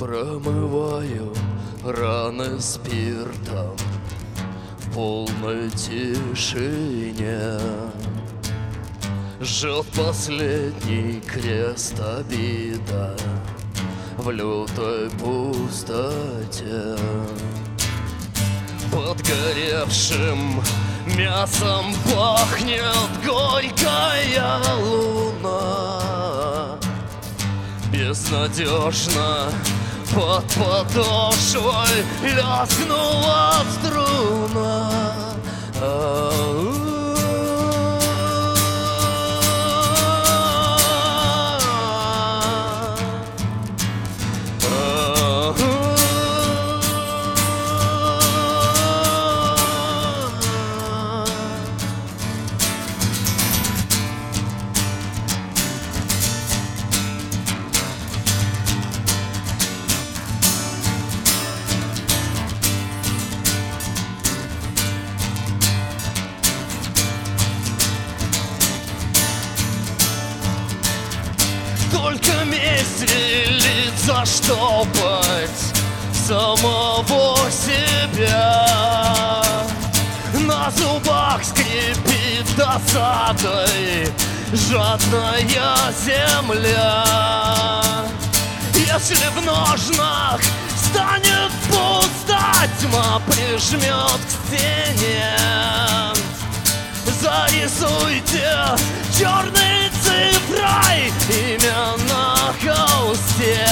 Промываю раны спиртом в полной тишине. Жжет последний крест обида в лютой пустоте. Подгоревшим мясом пахнет горькая луна. Безнадежно под подошвой лязгнула струна. Только месть велит заштопать самого себя. На зубах скрипит досадой жадная земля. Если в ножнах станет пусто, тьма прижмет к стене. Зарисуйте черной цифрой имя на холсте.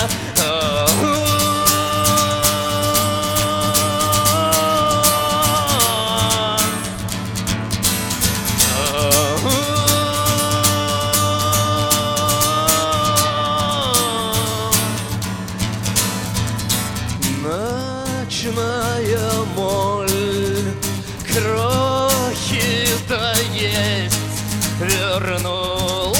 Ночная моль, крохи-то есть, вернулась.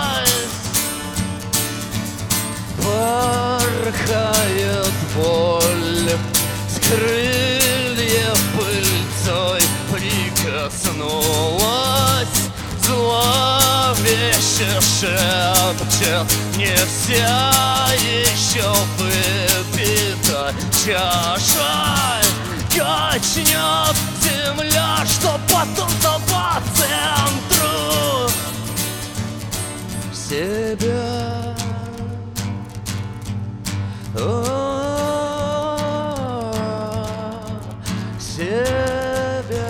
Порхает боль, с крыльев пыльцой прикоснулась. Зловеще шепчет, не вся еще выпита чаша. Качнет земля, что потом-то по центру себя. Себя.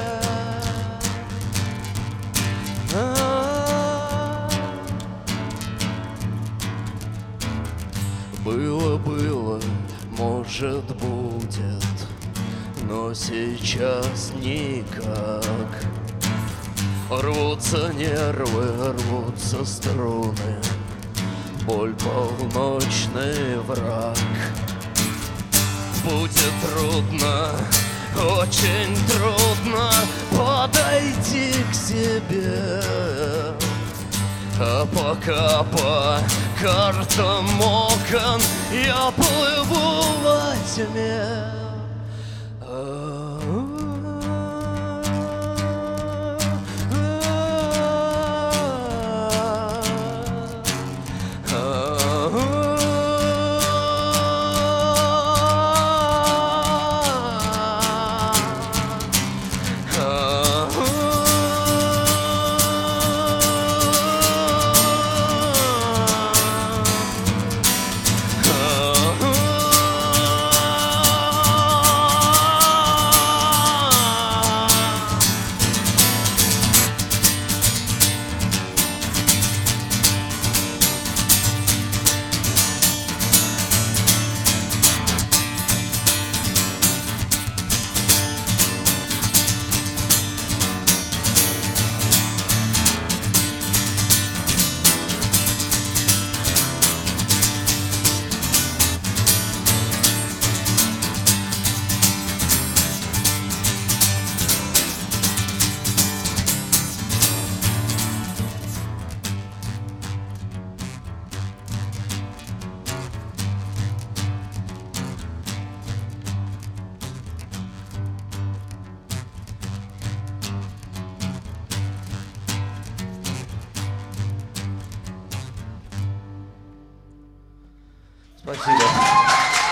Было, может, будет, но сейчас никак. Рвутся нервы, рвутся струны, боль полночный враг. Будет трудно, очень трудно подойти к себе. А пока по картам окон я плыву во тьме. Спасибо.